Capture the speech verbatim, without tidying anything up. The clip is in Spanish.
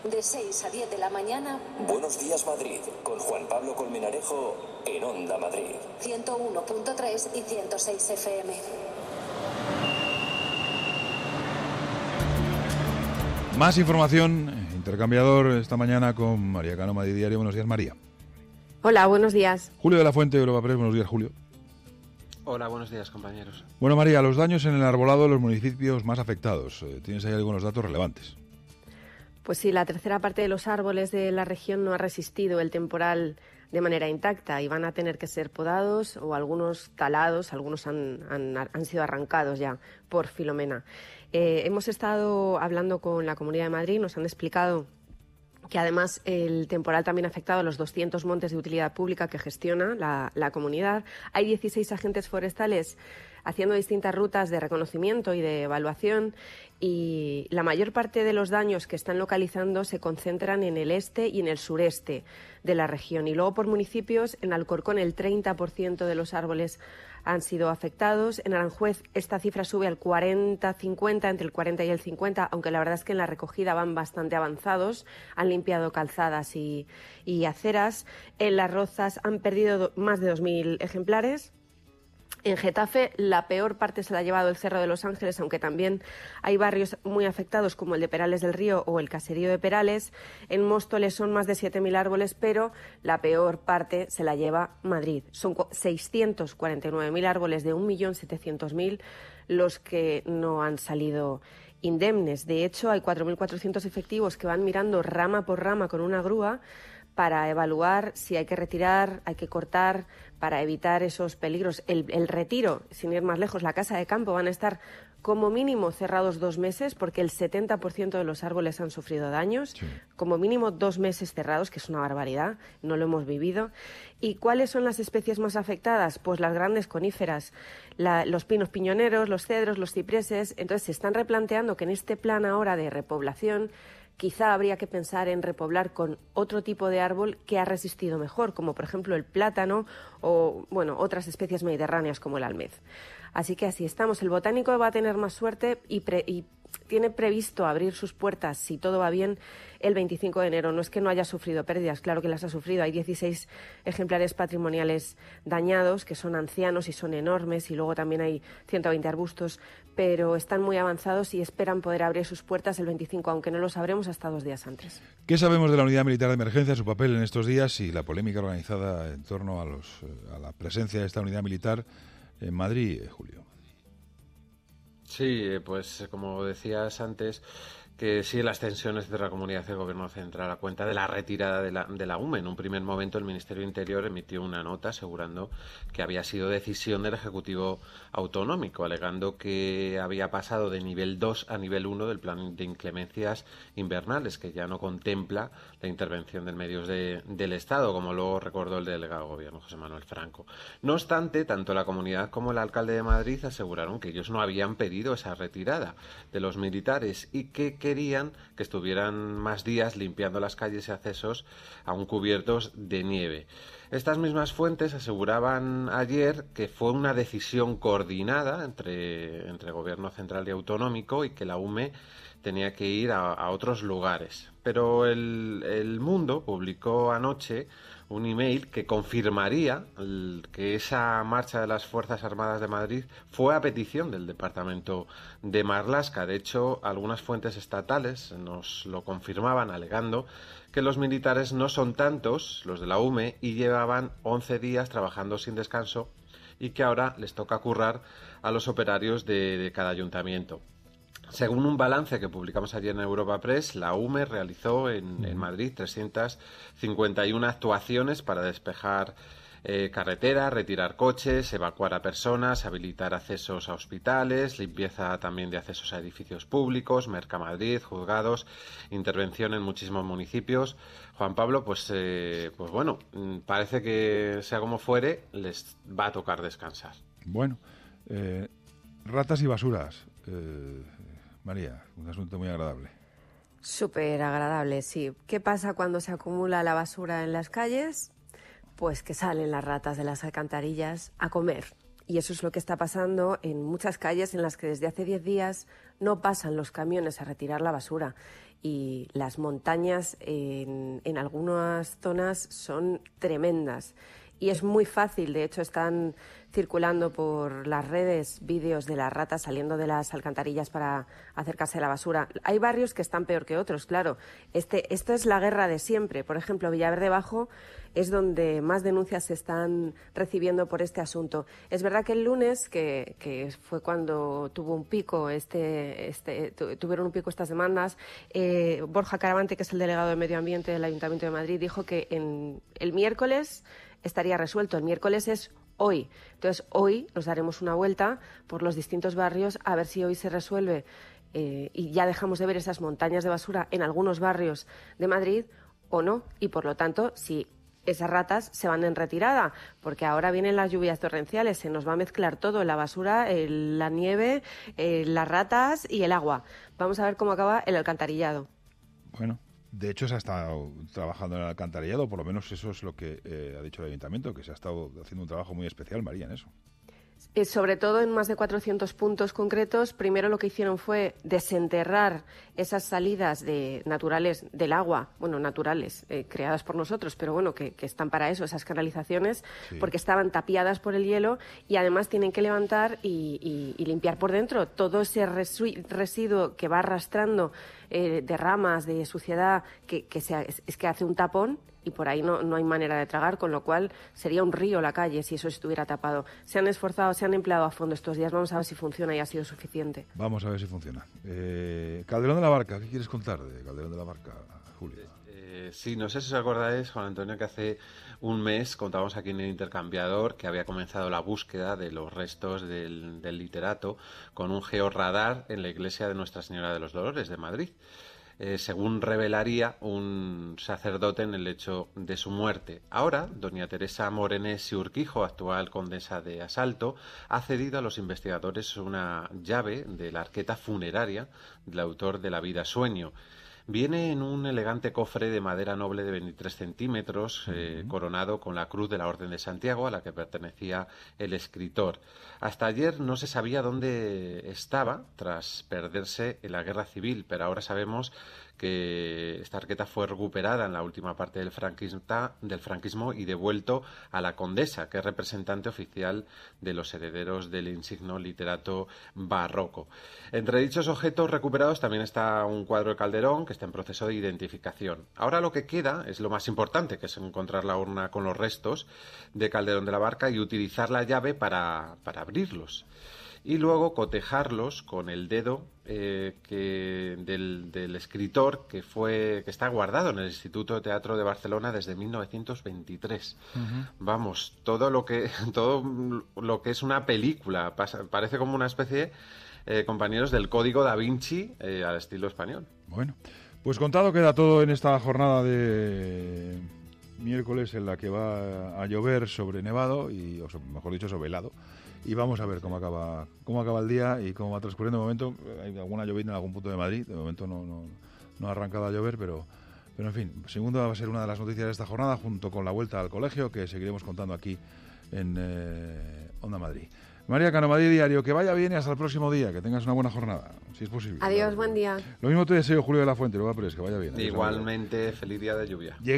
De seis a diez de la mañana. Buenos días, Madrid, con Juan Pablo Colmenarejo en Onda Madrid. ciento uno punto tres y ciento seis F M. Más información, intercambiador esta mañana con María Cano, Madrid Diario. Buenos días, María. Hola, buenos días. Julio de la Fuente, Europa Press. Buenos días, Julio. Hola, buenos días, compañeros. Bueno, María, los daños en el arbolado de los municipios más afectados. ¿Tienes ahí algunos datos relevantes? Pues sí, la tercera parte de los árboles de la región no ha resistido el temporal de manera intacta y van a tener que ser podados o algunos talados, algunos han, han, han sido arrancados ya por Filomena. Eh, hemos estado hablando con la Comunidad de Madrid, nos han explicado que además el temporal también ha afectado a los doscientos montes de utilidad pública que gestiona la, la comunidad. Hay dieciséis agentes forestales haciendo distintas rutas de reconocimiento y de evaluación, y la mayor parte de los daños que están localizando se concentran en el este y en el sureste de la región. Y luego por municipios, en Alcorcón el treinta por ciento de los árboles han sido afectados. En Aranjuez esta cifra sube al cuarenta cincuenta, entre el cuarenta y el cincuenta, aunque la verdad es que en la recogida van bastante avanzados. Han limpiado calzadas y, y aceras. En Las Rozas han perdido más de dos mil ejemplares. En Getafe la peor parte se la ha llevado el Cerro de los Ángeles, aunque también hay barrios muy afectados como el de Perales del Río o el caserío de Perales. En Móstoles son más de siete mil árboles, pero la peor parte se la lleva Madrid. Son seiscientos cuarenta y nueve mil árboles de un millón setecientos mil los que no han salido indemnes. De hecho, hay cuatro mil cuatrocientos efectivos que van mirando rama por rama con una grúa para evaluar si hay que retirar, hay que cortar, para evitar esos peligros. El, el retiro, sin ir más lejos, la casa de campo, van a estar como mínimo cerrados dos meses, porque el setenta por ciento de los árboles han sufrido daños. Sí. Como mínimo dos meses cerrados, que es una barbaridad, no lo hemos vivido. ¿Y cuáles son las especies más afectadas? Pues las grandes coníferas, la, los pinos piñoneros, los cedros, los cipreses. Entonces se están replanteando que en este plan ahora de repoblación quizá habría que pensar en repoblar con otro tipo de árbol que ha resistido mejor, como por ejemplo el plátano o bueno, otras especies mediterráneas como el almez. Así que así estamos. El botánico va a tener más suerte y, pre, y tiene previsto abrir sus puertas, si todo va bien, el veinticinco de enero. No es que no haya sufrido pérdidas, claro que las ha sufrido. Hay dieciséis ejemplares patrimoniales dañados, que son ancianos y son enormes, y luego también hay ciento veinte arbustos, pero están muy avanzados y esperan poder abrir sus puertas el veinticinco, aunque no lo sabremos hasta dos días antes. ¿Qué sabemos de la Unidad Militar de Emergencia, su papel en estos días y la polémica organizada en torno a, los, a la presencia de esta unidad militar en Madrid, Julio? Sí, pues como decías antes, que sí, las tensiones de la comunidad del Gobierno Central a cuenta de la retirada de la, de la U M E. En un primer momento el Ministerio de Interior emitió una nota asegurando que había sido decisión del Ejecutivo Autonómico, alegando que había pasado de nivel dos a nivel uno del plan de inclemencias invernales, que ya no contempla la intervención de medios de, del Estado, como luego recordó el delegado de Gobierno, José Manuel Franco. No obstante, tanto la comunidad como el alcalde de Madrid aseguraron que ellos no habían pedido esa retirada de los militares y que querían que estuvieran más días limpiando las calles y accesos aún cubiertos de nieve. Estas mismas fuentes aseguraban ayer que fue una decisión coordinada entre, entre Gobierno Central y Autonómico y que la U M E tenía que ir a, a otros lugares. Pero el, el Mundo publicó anoche un email que confirmaría el, que esa marcha de las Fuerzas Armadas de Madrid fue a petición del departamento de Marlaska. De hecho, algunas fuentes estatales nos lo confirmaban, alegando que los militares no son tantos, los de la U M E, y llevaban once días trabajando sin descanso y que ahora les toca currar a los operarios de, de cada ayuntamiento. Según un balance que publicamos ayer en Europa Press, la U M E realizó en, en Madrid trescientas cincuenta y una actuaciones para despejar eh, carreteras, retirar coches, evacuar a personas, habilitar accesos a hospitales, limpieza también de accesos a edificios públicos, Mercamadrid, juzgados, intervención en muchísimos municipios. Juan Pablo, pues, eh, pues bueno, parece que sea como fuere, les va a tocar descansar. Bueno, eh, ratas y basuras. Eh... María, un asunto muy agradable. Súper agradable, sí. ¿Qué pasa cuando se acumula la basura en las calles? Pues que salen las ratas de las alcantarillas a comer. Y eso es lo que está pasando en muchas calles en las que desde hace diez días no pasan los camiones a retirar la basura. Y las montañas en, en algunas zonas son tremendas. Y es muy fácil, de hecho están circulando por las redes vídeos de las ratas saliendo de las alcantarillas para acercarse a la basura. Hay barrios que están peor que otros, claro. Este, esto es la guerra de siempre. Por ejemplo, Villaverde Bajo es donde más denuncias se están recibiendo por este asunto. Es verdad que el lunes, que, que fue cuando tuvo un pico, este, este, tuvieron un pico estas demandas, eh, Borja Caravante, que es el delegado de Medio Ambiente del Ayuntamiento de Madrid, dijo que en el miércoles estaría resuelto. El miércoles es hoy. Entonces, hoy nos daremos una vuelta por los distintos barrios a ver si hoy se resuelve eh, y ya dejamos de ver esas montañas de basura en algunos barrios de Madrid o no. Y, por lo tanto, si esas ratas se van en retirada, porque ahora vienen las lluvias torrenciales, se nos va a mezclar todo, la basura, el, la nieve, eh, las ratas y el agua. Vamos a ver cómo acaba el alcantarillado. Bueno. De hecho, se ha estado trabajando en el alcantarillado, por lo menos eso es lo que eh, ha dicho el Ayuntamiento, que se ha estado haciendo un trabajo muy especial, María, en eso. Eh, sobre todo en más de cuatrocientos puntos concretos. Primero lo que hicieron fue desenterrar esas salidas de, naturales del agua, bueno, naturales, eh, creadas por nosotros, pero bueno, que, que están para eso, esas canalizaciones, sí, porque estaban tapiadas por el hielo y además tienen que levantar y, y, y limpiar por dentro todo ese resu- residuo que va arrastrando eh, de ramas, de suciedad, que, que se, es, es que hace un tapón. Y por ahí no, no hay manera de tragar, con lo cual sería un río la calle si eso estuviera tapado. Se han esforzado, se han empleado a fondo estos días. Vamos a ver si funciona y ha sido suficiente. Vamos a ver si funciona. Eh, Calderón de la Barca, ¿qué quieres contar de Calderón de la Barca, Julio? Eh, sí, no sé si os acordáis, Juan Antonio, que hace un mes contábamos aquí en el Intercambiador que había comenzado la búsqueda de los restos del, del literato con un georradar en la iglesia de Nuestra Señora de los Dolores de Madrid. Eh, según revelaría un sacerdote en el hecho de su muerte. Ahora, doña Teresa Morenés y Urquijo, actual condesa de Asalto, ha cedido a los investigadores una llave de la arqueta funeraria del autor de La vida sueño. Viene en un elegante cofre de madera noble de veintitrés centímetros, eh, uh-huh. coronado con la Cruz de la Orden de Santiago, a la que pertenecía el escritor. Hasta ayer no se sabía dónde estaba, tras perderse en la Guerra Civil, pero ahora sabemos que esta arqueta fue recuperada en la última parte del franquismo, del franquismo y devuelto a la condesa, que es representante oficial de los herederos del insigno literato barroco. Entre dichos objetos recuperados también está un cuadro de Calderón, que está en proceso de identificación. Ahora lo que queda es lo más importante, que es encontrar la urna con los restos de Calderón de la Barca y utilizar la llave para, para abrirlos. Y luego cotejarlos con el dedo eh, que del, del escritor que fue que está guardado en el Instituto de Teatro de Barcelona desde mil novecientos veintitrés. Uh-huh. Vamos, todo lo que todo lo que es una película, pasa, parece como una especie, eh, compañeros, del Código Da Vinci eh, al estilo español. Bueno, pues contado queda todo en esta jornada de miércoles en la que va a llover sobre nevado y, o mejor dicho, sobre helado. Y vamos a ver cómo acaba cómo acaba el día y cómo va transcurriendo. De momento hay alguna llovizna en algún punto de Madrid. De momento no, no, no ha arrancado a llover, pero, pero en fin. Segundo va a ser una de las noticias de esta jornada, junto con la vuelta al colegio, que seguiremos contando aquí en eh, Onda Madrid. María Cano, Madrid Diario, que vaya bien y hasta el próximo día. Que tengas una buena jornada, si es posible. Adiós, buen día. Lo mismo te deseo, Julio de la Fuente, luego, pero es que vaya bien. Adiós. Igualmente, feliz día de lluvia.